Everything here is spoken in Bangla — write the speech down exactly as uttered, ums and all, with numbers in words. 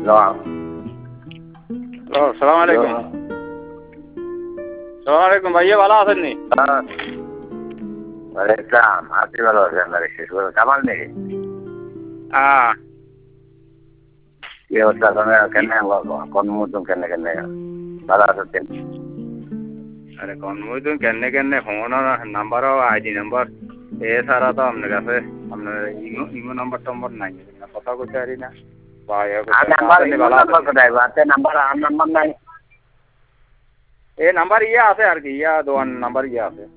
সালাম আলাইকুম। সালাম আলাইকুম ভাইয়া, ভালো আছেন নি? ওয়ালাইকুম আপনি ভালো আছেন? কামাল নেই হ্যাঁ, কি অবস্থা? কেন কোন মতন কেন কেন ভালো আছেন? আরে কনমইতুন কেনে কেনে ফোন নাম্বার আইডি নাম্বার এ ছাড়া তো আপনার কাছে আপনার ইমো ইমো নাম্বার টম্বর নাই, কথা কইতে পারি না। নাম্বার আর নাম্বার নাই, এ নাম্বার ইয়ে আছে আর কি, ইয়া দোয়ান নাম্বার ইয়ে আছে।